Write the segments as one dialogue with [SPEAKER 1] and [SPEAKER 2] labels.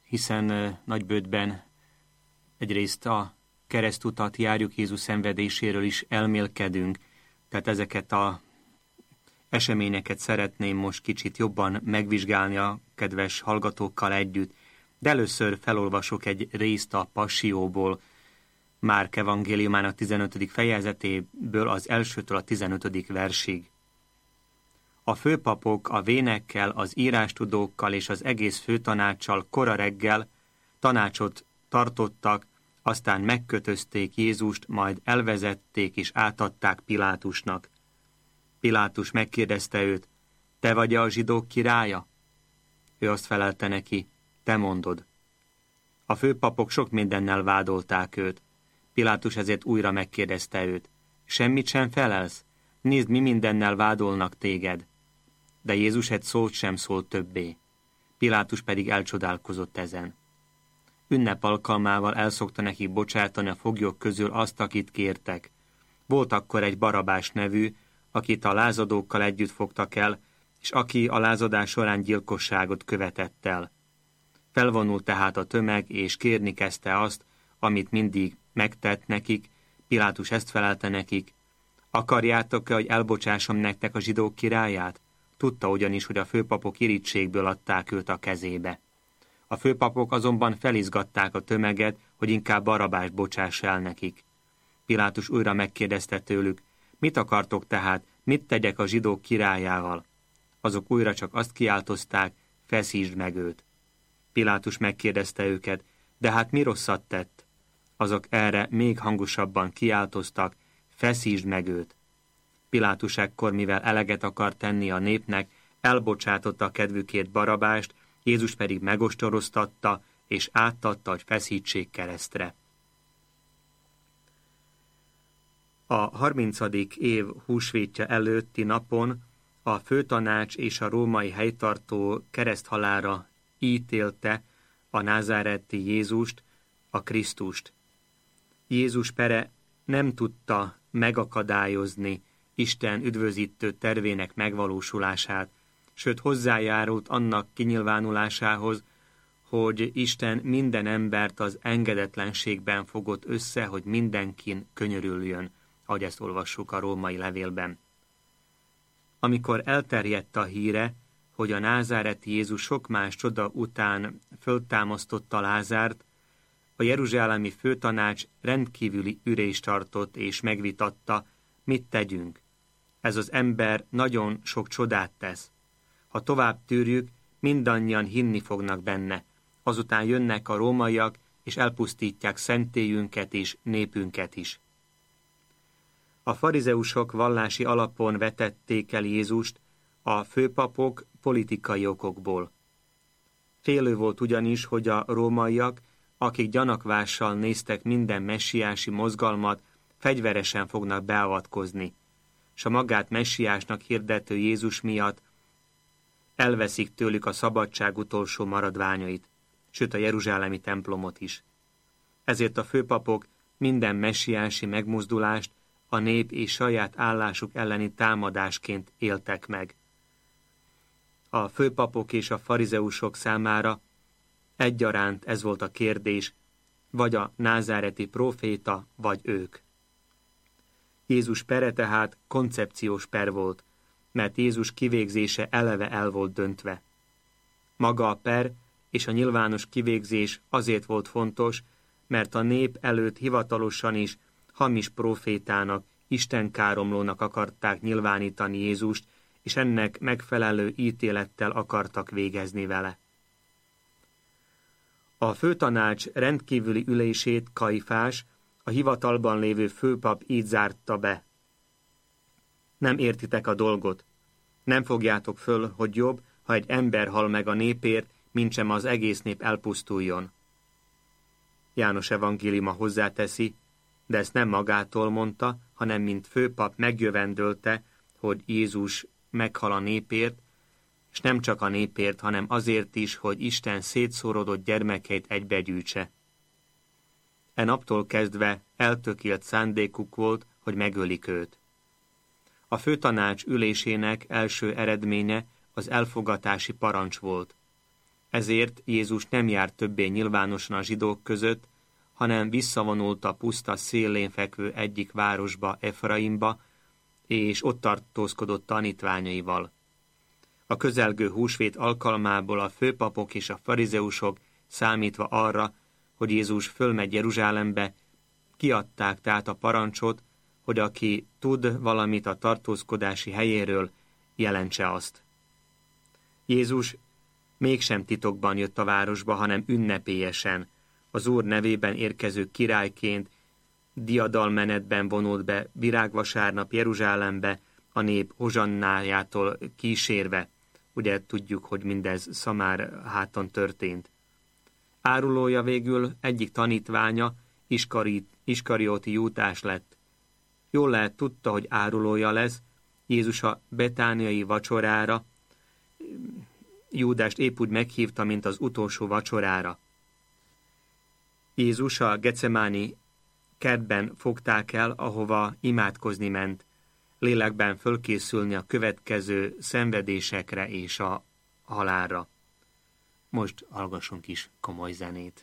[SPEAKER 1] hiszen nagybőtben egyrészt a keresztutat járjuk, Jézus szenvedéséről is elmélkedünk, tehát ezeket a eseményeket szeretném most kicsit jobban megvizsgálni a kedves hallgatókkal együtt, de először felolvasok egy részt a Passióból, Márk evangéliumának 15. fejezetéből az 1-től a 15. versig. A főpapok a vénekkel, az írástudókkal és az egész főtanáccsal kora reggel tanácsot tartottak, aztán megkötözték Jézust, majd elvezették és átadták Pilátusnak. Pilátus megkérdezte őt, te vagy a zsidók királya? Ő azt felelte neki, te mondod. A főpapok sok mindennel vádolták őt. Pilátus ezért újra megkérdezte őt, semmit sem felelsz? Nézd, mi mindennel vádolnak téged. De Jézus egy szót sem szólt többé. Pilátus pedig elcsodálkozott ezen. Ünnep alkalmával elszokta nekik bocsátani a foglyok közül azt, akit kértek. Volt akkor egy Barabás nevű, akit a lázadókkal együtt fogtak el, és aki a lázadás során gyilkosságot követett el. Felvonult tehát a tömeg, és kérni kezdte azt, amit mindig megtett nekik. Pilátus ezt felelte nekik, akarjátok-e, hogy elbocsássam nektek a zsidók királyát? Tudta ugyanis, hogy a főpapok irítségből adták őt a kezébe. A főpapok azonban felizgatták a tömeget, hogy inkább Barabást bocsáss el nekik. Pilátus újra megkérdezte tőlük, mit akartok tehát, mit tegyek a zsidók királyával? Azok újra csak azt kiáltozták, feszítsd meg őt. Pilátus megkérdezte őket, de hát mi rosszat tett? Azok erre még hangosabban kiáltoztak, feszítsd meg őt. Pilátus ekkor, mivel eleget akar tenni a népnek, elbocsátotta a kedvükért Barabást, Jézus pedig megostoroztatta, és átadta, hogy feszítsék keresztre. A 30. év húsvétje előtti napon a főtanács és a római helytartó kereszthalálra ítélte a názáreti Jézust, a Krisztust. Jézus pere nem tudta megakadályozni Isten üdvözítő tervének megvalósulását, sőt hozzájárult annak kinyilvánulásához, hogy Isten minden embert az engedetlenségben fogott össze, hogy mindenkin könyörüljön, ahogy ezt olvassuk a római levélben. Amikor elterjedt a híre, hogy a názáreti Jézus sok más csoda után föltámasztotta Lázárt, a jeruzsálemi főtanács rendkívüli ülést tartott és megvitatta, mit tegyünk. Ez az ember nagyon sok csodát tesz. Ha tovább tűrjük, mindannyian hinni fognak benne. Azután jönnek a rómaiak, és elpusztítják szentélyünket és népünket is. A farizeusok vallási alapon vetették el Jézust, a főpapok politikai okokból. Félő volt ugyanis, hogy a rómaiak, akik gyanakvással néztek minden messiási mozgalmat, fegyveresen fognak beavatkozni, s a magát messiásnak hirdető Jézus miatt elveszik tőlük a szabadság utolsó maradványait, sőt a jeruzsálemi templomot is. Ezért a főpapok minden messiási megmozdulást a nép és saját állásuk elleni támadásként éltek meg. A főpapok és a farizeusok számára egyaránt ez volt a kérdés, vagy a názáreti próféta, vagy ők. Jézus pere tehát koncepciós per volt, mert Jézus kivégzése eleve el volt döntve. Maga a per és a nyilvános kivégzés azért volt fontos, mert a nép előtt hivatalosan is hamis prófétának, istenkáromlónak akarták nyilvánítani Jézust, és ennek megfelelő ítélettel akartak végezni vele. A főtanács rendkívüli ülését Kajfás, a hivatalban lévő főpap így zárta be. Nem értitek a dolgot. Nem fogjátok föl, hogy jobb, ha egy ember hal meg a népért, mintsem az egész nép elpusztuljon. János evangéliuma hozzáteszi, de ezt nem magától mondta, hanem mint főpap megjövendölte, hogy Jézus meghal a népért, és nem csak a népért, hanem azért is, hogy Isten szétszórodott gyermekeit egybegyűjtse. E naptól kezdve eltökélt szándékuk volt, hogy megölik őt. A főtanács ülésének első eredménye az elfogatási parancs volt. Ezért Jézus nem járt többé nyilvánosan a zsidók között, hanem visszavonult a puszta szélén fekvő egyik városba, Efraimba, és ott tartózkodott tanítványaival. A közelgő húsvét alkalmából a főpapok és a farizeusok, számítva arra, hogy Jézus fölmegy Jeruzsálembe, kiadták tehát a parancsot, hogy aki tud valamit a tartózkodási helyéről, jelentse azt. Jézus mégsem titokban jött a városba, hanem ünnepélyesen, az Úr nevében érkező királyként, diadalmenetben vonult be virágvasárnap Jeruzsálembe, a nép hozsannájától kísérve. Ugye tudjuk, hogy mindez Szamár háton történt. Árulója végül egyik tanítványa, Iskarióti Júdás lett. Jól lehet tudta, hogy árulója lesz. Jézus a betániai vacsorára Júdást épp úgy meghívta, mint az utolsó vacsorára. Jézus a Gecemáni kertben fogták el, ahova imádkozni ment, lélekben fölkészülni a következő szenvedésekre és a halálra. Most hallgassunk is komoly zenét.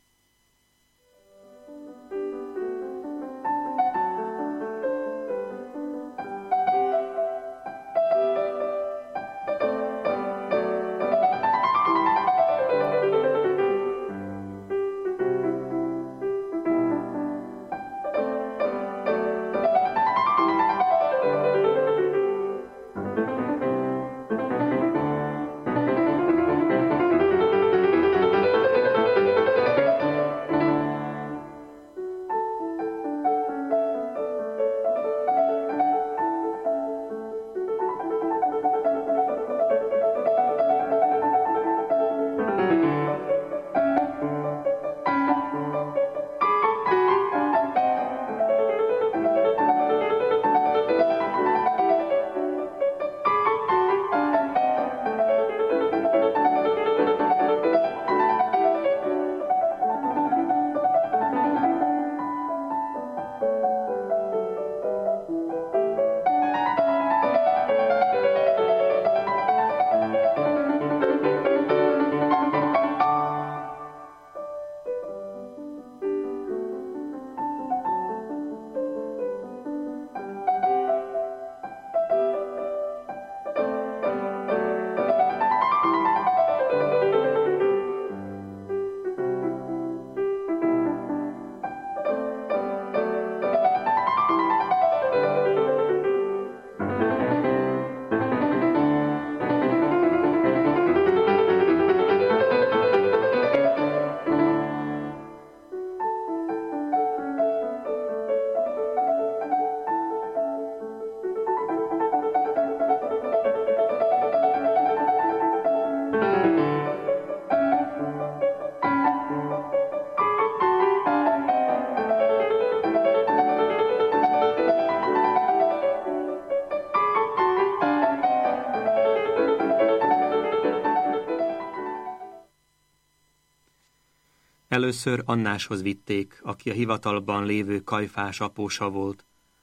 [SPEAKER 1] Először Annáshoz vitték, aki a hivatalban lévő Kajfás apósa volt.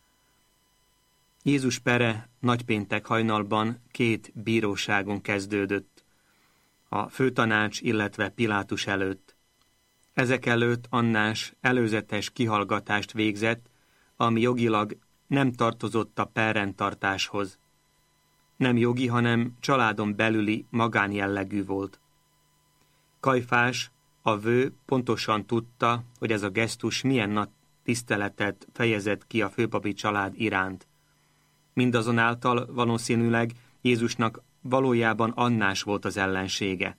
[SPEAKER 1] Jézus pere nagypéntek hajnalban 2 bíróságon kezdődött, a főtanács, illetve Pilátus előtt. Ezek előtt Annás előzetes kihallgatást végzett, ami jogilag nem tartozott a perrendtartáshoz. Nem jogi, hanem családon belüli magánjellegű volt. Kajfás, a vő pontosan tudta, hogy ez a gesztus milyen nagy tiszteletet fejezett ki a főpapi család iránt. Mindazonáltal valószínűleg Jézusnak valójában Annás volt az ellensége.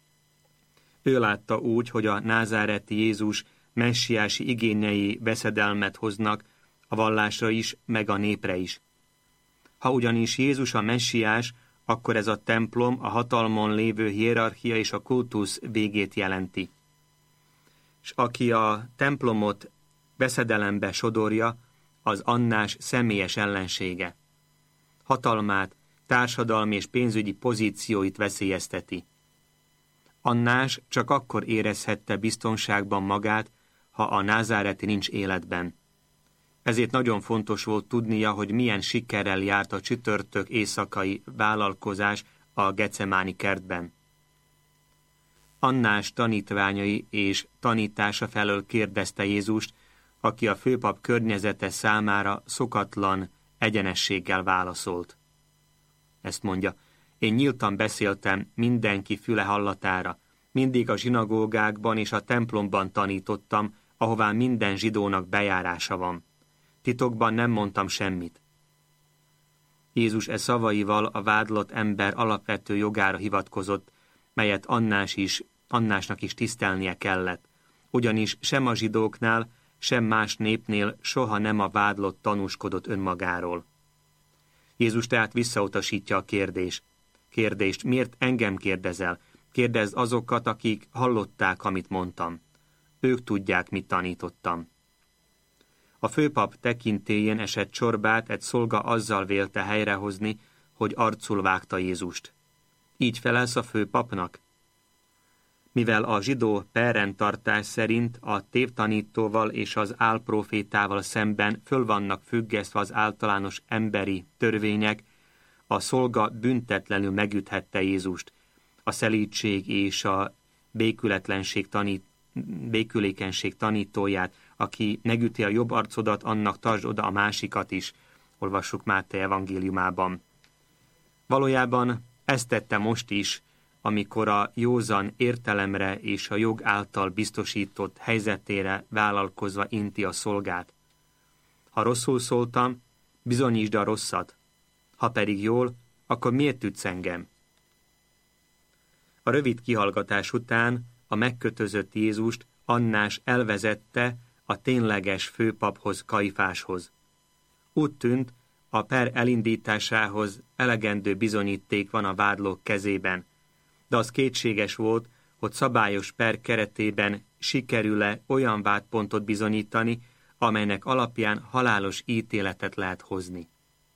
[SPEAKER 1] Ő látta úgy, hogy a názáreti Jézus messiási igényei veszedelmet hoznak a vallásra is, meg a népre is. Ha ugyanis Jézus a messiás, akkor ez a templom a hatalmon lévő hierarchia és a kultusz végét jelenti. És aki a templomot veszedelembe sodorja, az Annás személyes ellensége. Hatalmát, társadalmi és pénzügyi pozícióit veszélyezteti. Annás csak akkor érezhette biztonságban magát, ha a názáreti nincs életben. Ezért nagyon fontos volt tudnia, hogy milyen sikerrel járt a csütörtök éjszakai vállalkozás a Gecemáni kertben. Annás tanítványai és tanítása felől kérdezte Jézust, aki a főpap környezete számára szokatlan egyenességgel válaszolt. Ezt mondja, én nyíltan beszéltem mindenki füle hallatára, mindig a zsinagógákban és a templomban tanítottam, ahová minden zsidónak bejárása van. Titokban nem mondtam semmit. Jézus e szavaival a vádlott ember alapvető jogára hivatkozott, melyet Annásnak is tisztelnie kellett, ugyanis sem a zsidóknál, sem más népnél soha nem a vádlott tanúskodott önmagáról. Jézus tehát visszautasítja a kérdést, miért engem kérdezel? Kérdezd azokat, akik hallották, amit mondtam. Ők tudják, mit tanítottam. A főpap tekintélyén esett csorbát egy szolga azzal vélte helyrehozni, hogy arcul vágta Jézust. Így felelsz a főpapnak? Mivel a zsidó perrendtartás szerint a tévtanítóval és az álprofétával szemben föl vannak függesztve az általános emberi törvények, a szolga büntetlenül megüthette Jézust, a szelídség és a békülékenység tanítóját, aki megüti a jobb arcodat, annak tartsd oda a másikat is, olvassuk Máté evangéliumában. Valójában ezt tette most is, amikor a józan értelemre és a jog által biztosított helyzetére vállalkozva inti a szolgát. Ha rosszul szóltam, bizonyítsd a rosszat, ha pedig jól, akkor miért ütsz engem? A rövid kihallgatás után a megkötözött Jézust Annás elvezette a tényleges főpaphoz, Kajfáshoz. Úgy tűnt, a per elindításához elegendő bizonyíték van a vádlók kezében, de az kétséges volt, hogy szabályos per keretében sikerül-e olyan vádpontot bizonyítani, amelynek alapján halálos ítéletet lehet hozni.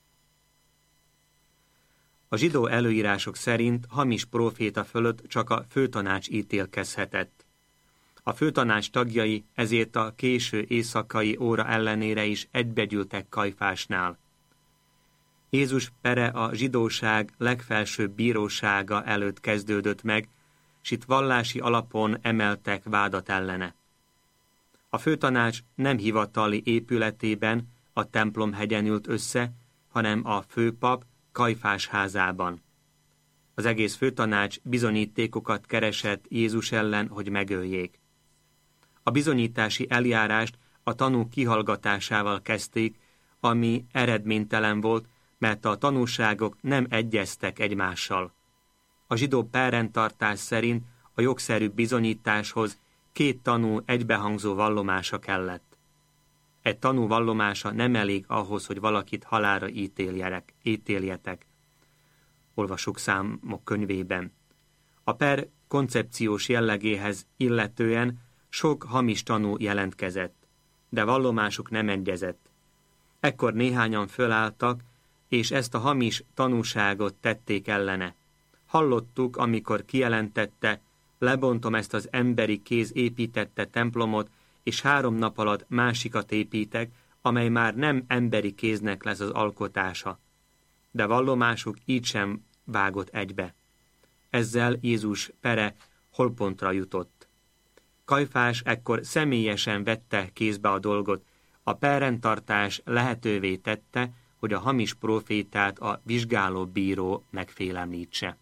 [SPEAKER 1] A zsidó előírások szerint hamis próféta fölött csak a főtanács ítélkezhetett. A főtanács tagjai ezért a késő éjszakai óra ellenére is egybegyűltek Kajfásnál. Jézus pere a zsidóság legfelsőbb bírósága előtt kezdődött meg, s itt vallási alapon emeltek vádat ellene. A főtanács nem hivatali épületében, a templomhegyen ült össze, hanem a főpap Kajfás házában. Az egész főtanács bizonyítékokat keresett Jézus ellen, hogy megöljék. A bizonyítási eljárást a tanúk kihallgatásával kezdték, ami eredménytelen volt, mert a tanúságok nem egyeztek egymással. A zsidó perrendtartás szerint a jogszerű bizonyításhoz 2 tanú egybehangzó vallomása kellett. Egy tanú vallomása nem elég ahhoz, hogy valakit halálra ítéljetek. Olvasuk Számok könyvében. A per koncepciós jellegéhez illetően sok hamis tanú jelentkezett, de vallomásuk nem egyezett. Ekkor néhányan fölálltak, és ezt a hamis tanúságot tették ellene. Hallottuk, amikor kijelentette, lebontom ezt az emberi kéz építette templomot, és 3 nap alatt másikat építek, amely már nem emberi kéznek lesz az alkotása. De vallomásuk így sem vágott egybe. Ezzel Jézus pere holpontra jutott. Kajfás ekkor személyesen vette kézbe a dolgot. A perrendtartás lehetővé tette, hogy a hamis prófétát a vizsgáló bíró megfélemlítse.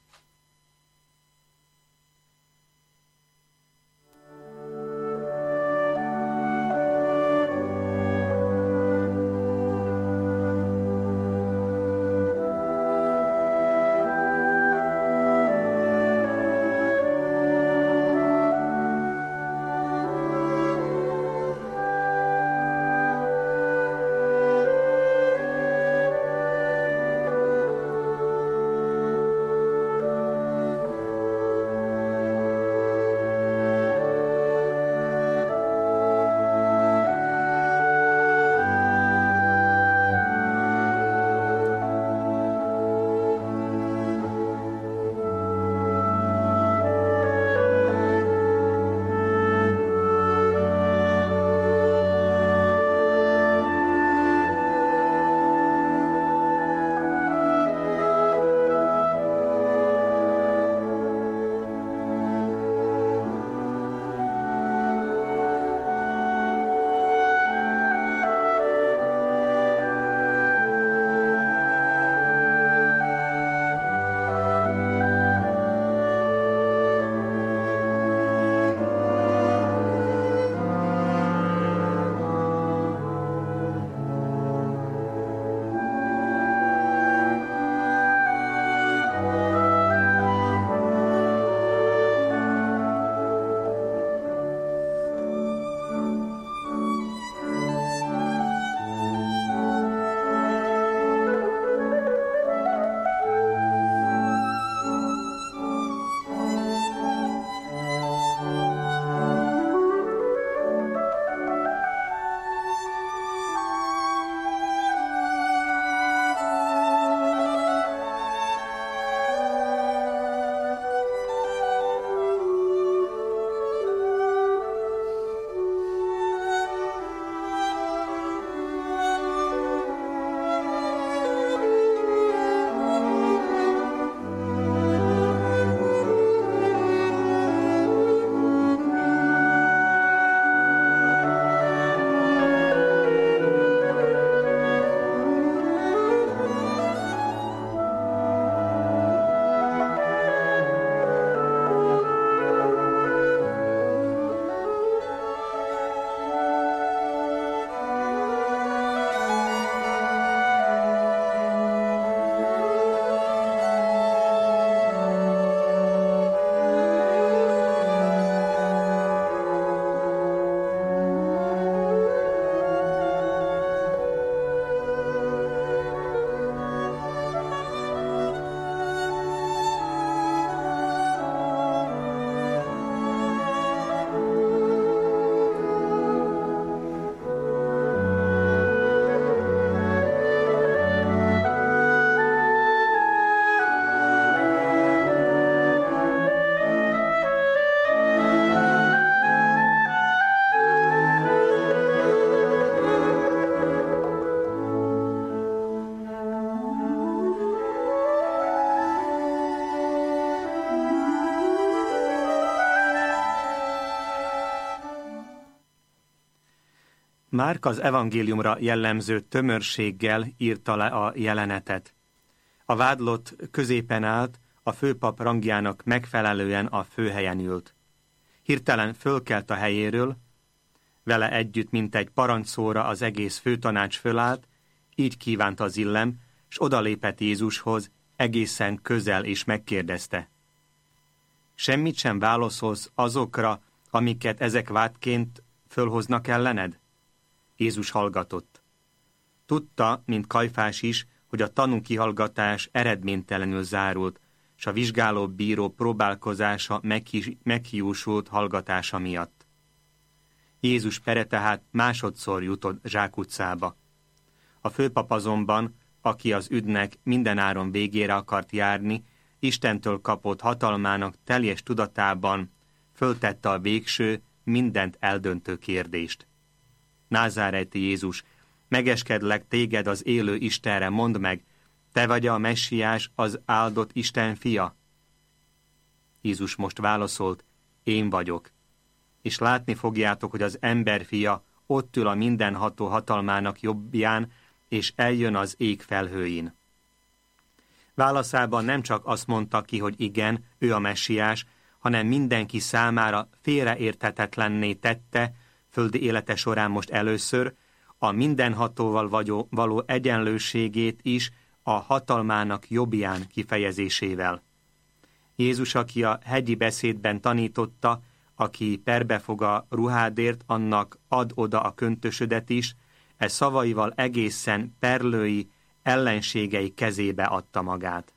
[SPEAKER 1] Márk az evangéliumra jellemző tömörséggel írta le a jelenetet. A vádlott középen állt, a főpap rangjának megfelelően a főhelyen ült. Hirtelen fölkelt a helyéről, vele együtt mintegy parancsszóra az egész főtanács fölállt, így kívánta az illem, s odalépett Jézushoz, egészen közel és megkérdezte. Semmit sem válaszolsz azokra, amiket ezek vádként fölhoznak ellened? Jézus hallgatott. Tudta, mint Kajfás is, hogy a tanúkihallgatás eredménytelenül zárult, s a vizsgáló bíró próbálkozása meghiúsult hallgatása miatt. Jézus pere tehát másodszor jutott zsákutcába. A főpap azonban, aki az ügynek mindenáron végére akart járni, Istentől kapott hatalmának teljes tudatában föltette a végső, mindent eldöntő kérdést. Názáreti Jézus, megeskedlek téged az élő Istenre, mondd meg, te vagy a Messiás, az áldott Isten fia? Jézus most válaszolt, én vagyok. És látni fogjátok, hogy az emberfia ott ül a mindenható hatalmának jobbján, és eljön az ég felhőin. Válaszában nem csak azt mondta ki, hogy igen, ő a Messiás, hanem mindenki számára félreérthetetlenné tette, földi élete során most először, a mindenhatóval való egyenlőségét is a hatalmának jobbján kifejezésével. Jézus, aki a hegyi beszédben tanította, aki perbefog a ruhádért, annak ad oda a köntösödet is, szavaival egészen perlői, ellenségei kezébe adta magát.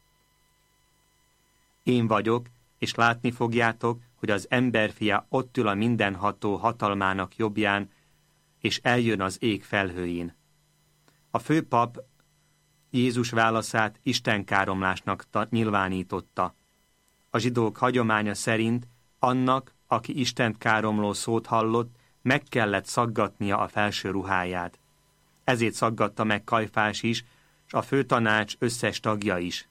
[SPEAKER 1] Én vagyok, és látni fogjátok, hogy az emberfia ott ül a mindenható hatalmának jobbján, és eljön az ég felhőin. A főpap Jézus válaszát istenkáromlásnak nyilvánította. A zsidók hagyománya szerint annak, aki Istent káromló szót hallott, meg kellett szaggatnia a felső ruháját. Ezért szaggatta meg Kajfás is, és a főtanács összes tagja is.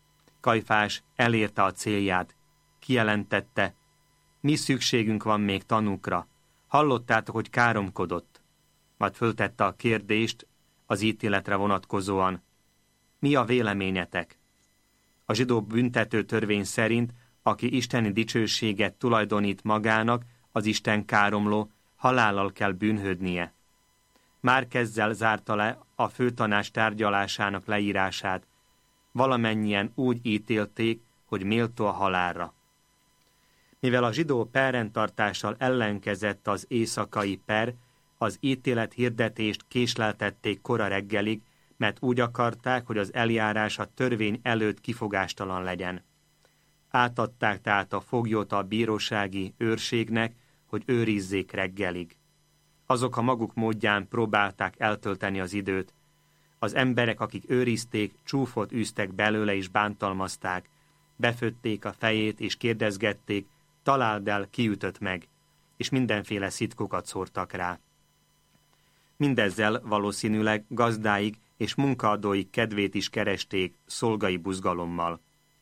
[SPEAKER 1] Kajfás elérte a célját, kijelentette, mi szükségünk van még tanúkra. Hallottátok, hogy káromkodott. Majd föltette a kérdést az ítéletre vonatkozóan. Mi a véleményetek? A zsidó büntető törvény szerint, aki isteni dicsőséget tulajdonít magának, az Isten káromló, halállal kell bűnhődnie. Márk ezzel zárta le a főtanács tárgyalásának leírását. Valamennyien úgy ítélték, hogy méltó a halálra. Mivel a zsidó perrendtartással ellenkezett az éjszakai per, az ítélet hirdetést késleltették kora reggelig, mert úgy akarták, hogy az eljárás a törvény előtt kifogástalan legyen. Átadták tehát a foglyot a bírósági őrségnek, hogy őrizzék reggelig. Azok a maguk módján próbálták eltölteni az időt. Az emberek, akik őrizték, csúfot űztek belőle és bántalmazták, befötték a fejét és kérdezgették, találd el, ki ütött meg, és mindenféle szitkokat szórtak rá. Mindezzel valószínűleg gazdáig és munkaadóik kedvét is keresték szolgai buzgalommal.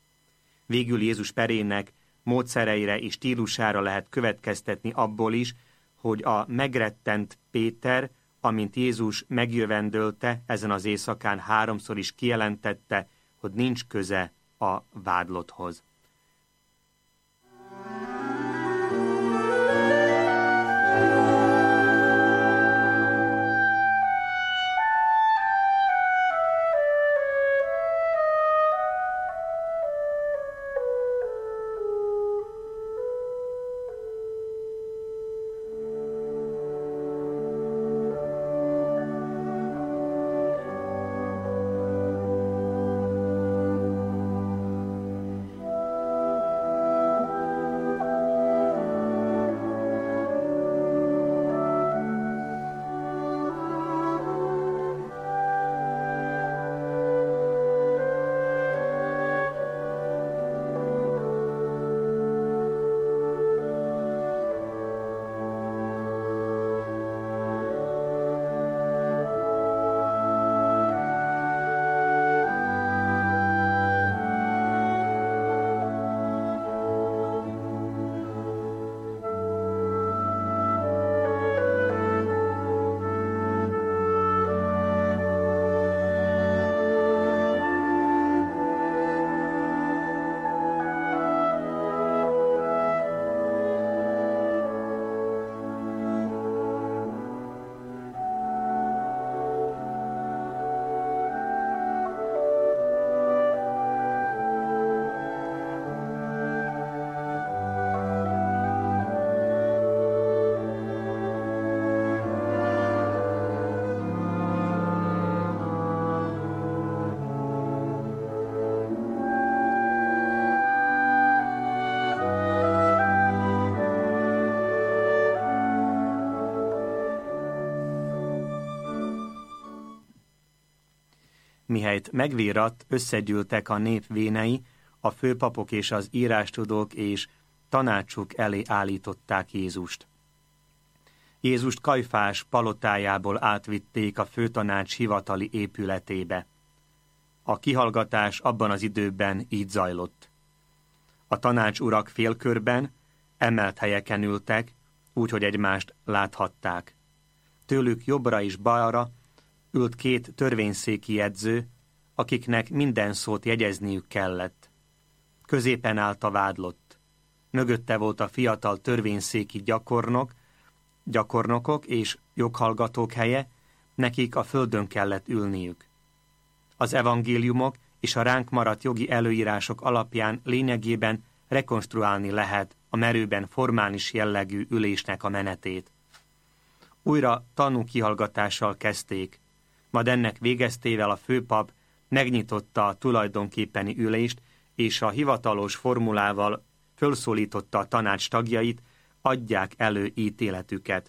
[SPEAKER 1] Végül Jézus perének módszereire és stílusára lehet következtetni abból is, hogy a megrettent Péter, amint Jézus megjövendölte, ezen az éjszakán 3-szor is kijelentette, hogy nincs köze a vádlotthoz. mihelyt megvíratt, összegyűltek a nép vénei, a főpapok és az írástudók és tanácsuk elé állították Jézust. Jézust Kajfás palotájából átvitték a főtanács hivatali épületébe. A kihallgatás abban az időben így zajlott. A tanács urak félkörben, emelt helyeken ültek, úgyhogy egymást láthatták. Tőlük jobbra és balra ült két törvényszéki jegyző, akiknek minden szót jegyezniük kellett. Középen állt a vádlott. Mögötte volt a fiatal törvényszéki gyakornokok és joghallgatók helye, nekik a földön kellett ülniük. Az evangéliumok és a ránk maradt jogi előírások alapján lényegében rekonstruálni lehet a merőben formális jellegű ülésnek a menetét. Újra tanúkihallgatással kezdték, majd ennek végeztével a főpap megnyitotta a tulajdonképpeni ülést, és a hivatalos formulával fölszólította a tanács tagjait, adják elő ítéletüket.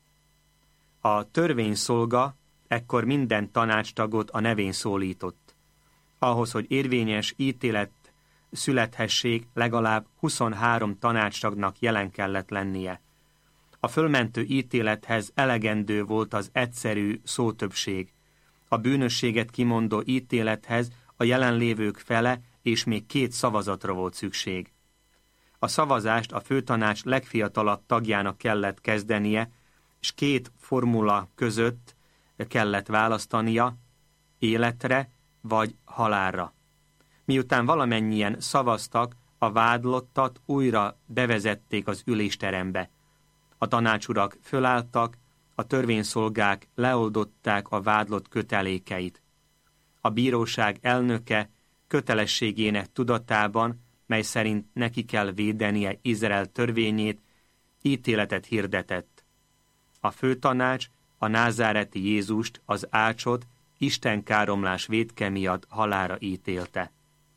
[SPEAKER 1] A törvényszolga ekkor minden tanácstagot a nevén szólított. Ahhoz, hogy érvényes ítélet születhessék, legalább 23 tanácstagnak jelen kellett lennie. A fölmentő ítélethez elegendő volt az egyszerű szótöbbség. A bűnösséget kimondó ítélethez a jelenlévők fele és még 2 szavazatra volt szükség. A szavazást a főtanács legfiatalabb tagjának kellett kezdenie, és 2 formula között kellett választania, életre vagy halálra. Miután valamennyien szavaztak, a vádlottat újra bevezették az ülésterembe. A tanácsurak fölálltak, a törvényszolgák leoldották a vádlott kötelékeit. A bíróság elnöke kötelességének tudatában, mely szerint neki kell védenie Izrael törvényét, ítéletet hirdetett. A főtanács a názáreti Jézust, az ácsot, istenkáromlás vétke miatt halálra ítélte.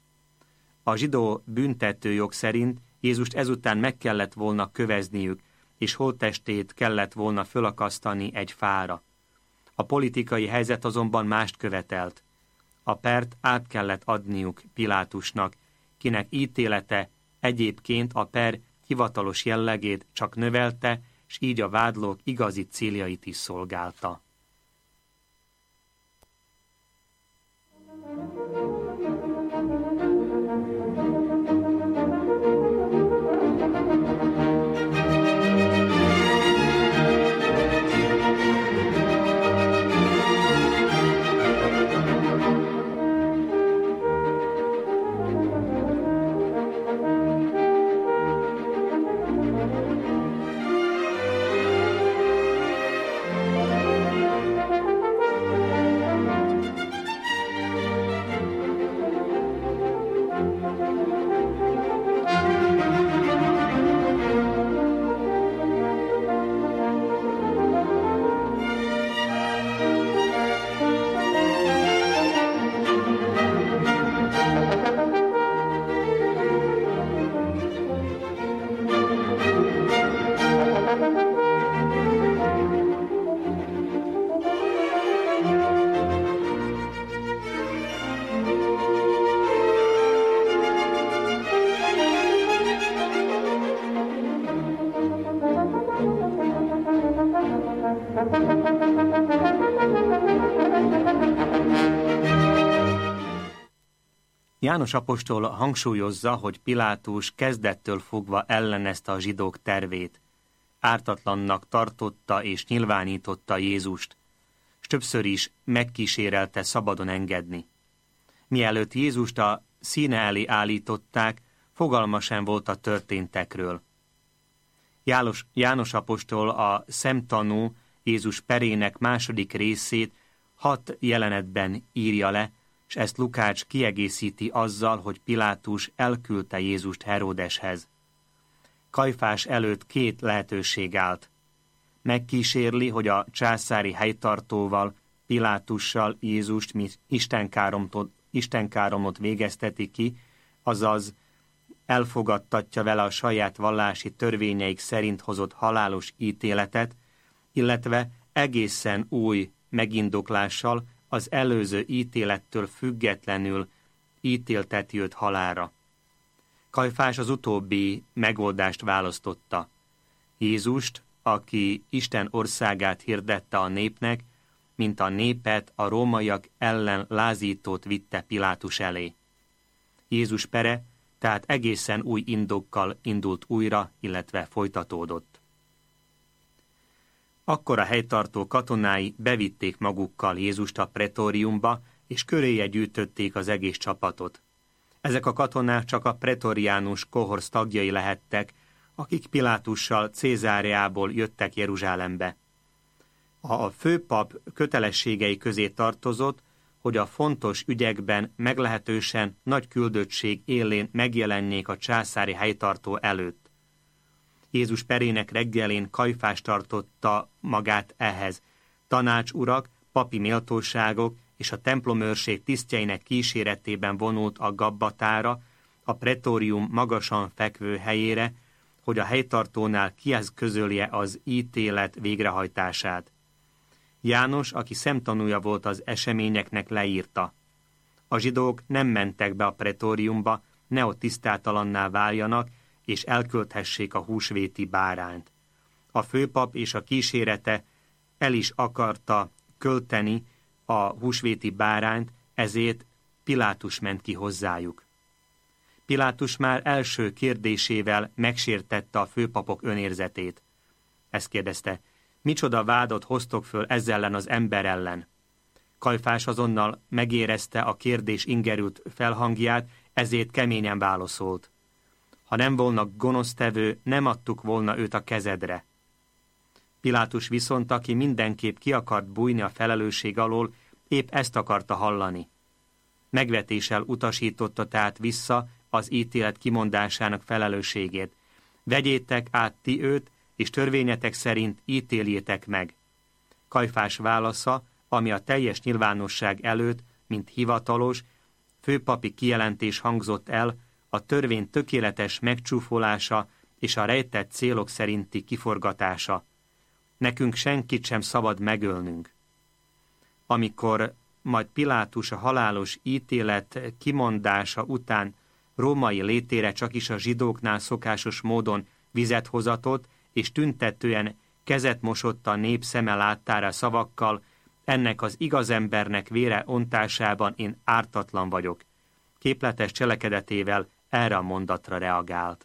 [SPEAKER 1] A zsidó büntetőjog szerint Jézust ezután meg kellett volna kövezniük, és holttestét kellett volna fölakasztani egy fára. A politikai helyzet azonban mást követelt. A pert át kellett adniuk Pilátusnak, kinek ítélete egyébként a per hivatalos jellegét csak növelte, s így a vádlók igazi céljait is szolgálta. János apostol hangsúlyozza, hogy Pilátus kezdettől fogva ellenezte a zsidók tervét. Ártatlannak tartotta és nyilvánította Jézust, s többször is megkísérelte szabadon engedni. Mielőtt Jézust a színe elé állították, fogalma sem volt a történtekről. János apostol a szemtanú Jézus perének második részét 6 jelenetben írja le, és ezt Lukács kiegészíti azzal, hogy Pilátus elküldte Jézust Heródeshez. Kajfás előtt 2 lehetőség állt. Megkísérli, hogy a császári helytartóval, Pilátussal Jézust, mint istenkáromot végezteti ki, azaz elfogadtatja vele a saját vallási törvényeik szerint hozott halálos ítéletet, illetve egészen új megindoklással, az előző ítélettől függetlenül ítélteti őt halálra. Kajfás az utóbbi megoldást választotta. Jézust, aki Isten országát hirdette a népnek, mint a népet a rómaiak ellen lázítót vitte Pilátus elé. Jézus pere tehát egészen új indokkal indult újra, illetve folytatódott. Akkor a helytartó katonái bevitték magukkal Jézust a pretóriumba, és köréje gyűjtötték az egész csapatot. Ezek a katonák csak a pretoriánus kohorsz tagjai lehettek, akik Pilátussal Cézáreából jöttek Jeruzsálembe. A főpap kötelességei közé tartozott, hogy a fontos ügyekben meglehetősen nagy küldöttség élén megjelennék a császári helytartó előtt. Jézus perének reggelén Kajfás tartotta magát ehhez. Tanácsurak, papi méltóságok és a templomőrség tisztjeinek kíséretében vonult a gabbatára, a pretórium magasan fekvő helyére, hogy a helytartónál kieszközölje az ítélet végrehajtását. János, aki szemtanúja volt az eseményeknek, leírta: a zsidók nem mentek be a pretóriumba, ne ott tisztátalanná váljanak, és elkölthessék a húsvéti bárányt. A főpap és a kísérete el is akarta költeni a húsvéti bárányt, ezért Pilátus ment ki hozzájuk. Pilátus már első kérdésével megsértette a főpapok önérzetét. Ezt kérdezte: micsoda vádat hoztok föl ezzel ellen az ember ellen? Kajfás azonnal megérezte a kérdés ingerült felhangját, ezért keményen válaszolt: ha nem volna gonosztevő, nem adtuk volna őt a kezedre. Pilátus viszont, aki mindenképp ki akart bújni a felelősség alól, épp ezt akarta hallani. Megvetéssel utasította tehát vissza az ítélet kimondásának felelősségét. Vegyétek át ti őt, és törvényetek szerint ítéljétek meg. Kajfás válasza, ami a teljes nyilvánosság előtt, mint hivatalos, főpapi kijelentés hangzott el, a törvény tökéletes megcsúfolása és a rejtett célok szerinti kiforgatása. Nekünk senkit sem szabad megölnünk. Amikor majd Pilátus a halálos ítélet kimondása után római létére csak is a zsidóknál szokásos módon vizet hozatott, és tüntetően kezet mosott a nép szeme láttára szavakkal: ennek az igazembernek vére ontásában én ártatlan vagyok. Képletes cselekedetével erre a mondatra reagált.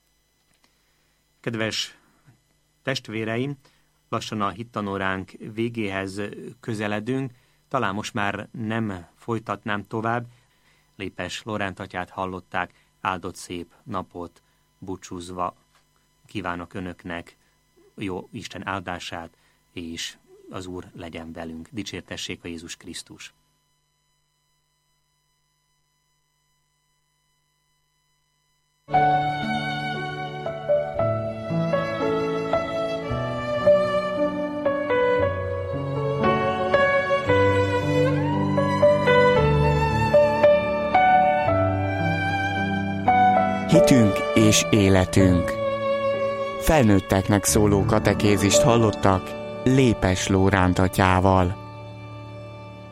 [SPEAKER 1] Kedves testvéreim, lassan a hittanóránk végéhez közeledünk, talán most már nem folytatnám tovább. Lépes Lóránt atyát hallották, áldott szép napot búcsúzva kívánok önöknek, jó Isten áldását, és az Úr legyen velünk. Dicsértessék a Jézus Krisztus!
[SPEAKER 2] Hitünk és életünk. Felnőtteknek szóló katekézist hallottak Lépes Lóránt atyával.